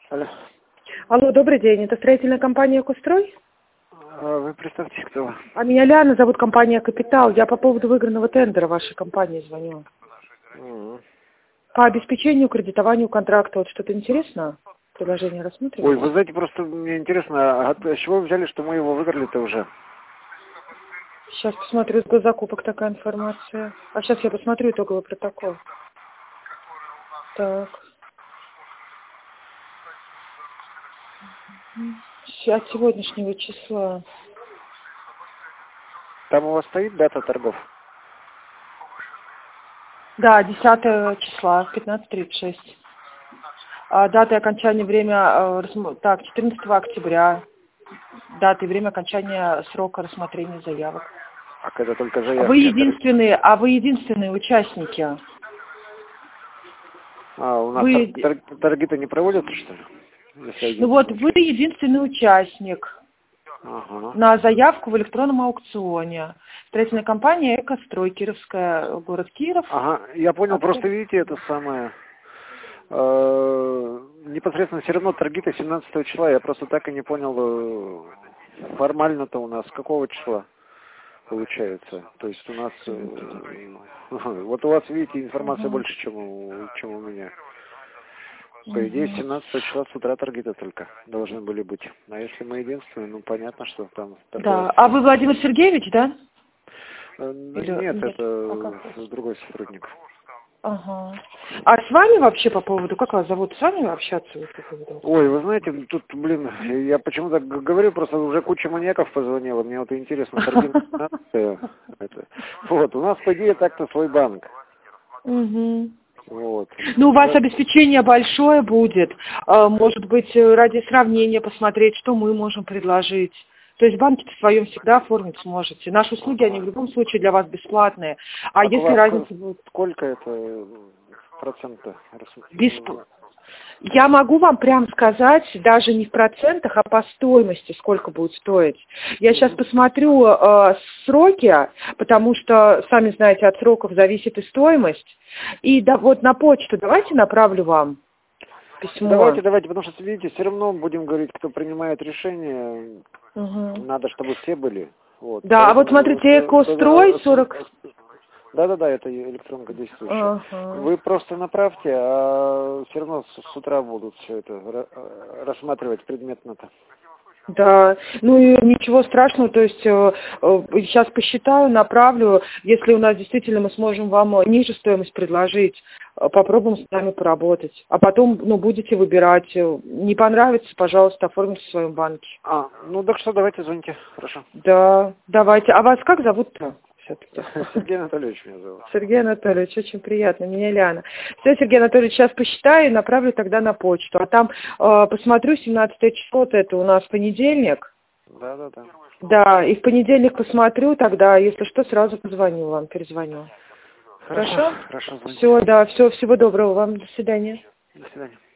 Алло. Алло, добрый день. Это строительная компания «Экострой»? Вы представьте, кто вы? А меня Ляна зовут, компания «Капитал». Я по поводу выигранного тендера вашей компании звоню. По обеспечению, кредитованию контракта. Вот что-то интересно? Предложение рассмотрим? Ой, вы знаете, просто мне интересно, а с чего вы взяли, что мы его выиграли-то уже? Сейчас посмотрю, с госзакупок такая информация. А сейчас я посмотрю итоговый протокол. Так. От сегодняшнего числа. Там у вас стоит дата торгов? Да, 10 числа, 15:36. Дата и окончания, время, так, 14 октября. Дата и время окончания срока рассмотрения заявок. А когда только Вы заявки? единственные участники. У нас торги-то не проводят, что ли? Ну вот, вы единственный участник на заявку в электронном аукционе. Строительная компания «Экострой», Кировская, город Киров. Ага, я понял, просто видите, это самое... непосредственно все равно торги-то 17 числа, я просто так и не понял, формально-то у нас какого числа получается. То есть у нас... вот у вас, видите, информация больше, чем у меня. По идее, 17 числа с утра торги-то только должны были быть. А если мы единственные, ну понятно, что там... Да, а вы Владимир Сергеевич, да? Нет, это другой сотрудник. Ага. А с вами вообще по поводу, как вас зовут, с вами общаться? По поводу? Ой, вы знаете, тут, блин, я почему-то говорю, просто уже куча маньяков позвонила, мне вот интересно, торги это. Вот, у нас, по идее, так-то свой банк. Угу. Вот. Ну, у вас обеспечение большое будет. Может быть, ради сравнения посмотреть, что мы можем предложить. То есть банки-то в своем всегда оформить сможете. Наши услуги, они в любом случае для вас бесплатные. А если разница будет... Сколько это процента? Я могу вам прям сказать, даже не в процентах, а по стоимости, сколько будет стоить. Я сейчас посмотрю сроки, потому что, сами знаете, от сроков зависит и стоимость. И да, вот на почту давайте направлю вам письмо. Давайте, потому что, видите, все равно будем говорить, кто принимает решение. Надо, чтобы все были. Вот. Да, поэтому, а вот смотрите, «Экострой» 40... Да, это электронка действующая. Вы просто направьте, а все равно с утра будут все это рассматривать предметно-то. Да, ну и ничего страшного, то есть сейчас посчитаю, направлю, если у нас действительно мы сможем вам ниже стоимость предложить, попробуем с вами поработать, а потом, будете выбирать, не понравится, пожалуйста, оформите в своем банке. Ну так что, давайте звоните, хорошо. Да, давайте, а вас как зовут-то? Сергей Анатольевич меня зовут. Сергей Анатольевич, очень приятно, меня Ляна. Все, Сергей Анатольевич, сейчас посчитаю и направлю тогда на почту. А там посмотрю, 17 число, это у нас понедельник. Да. Да, и в понедельник посмотрю тогда, если что, сразу позвоню вам, перезвоню. Хорошо? Хорошо, звоните. Все, да, всего доброго вам, до свидания. До свидания.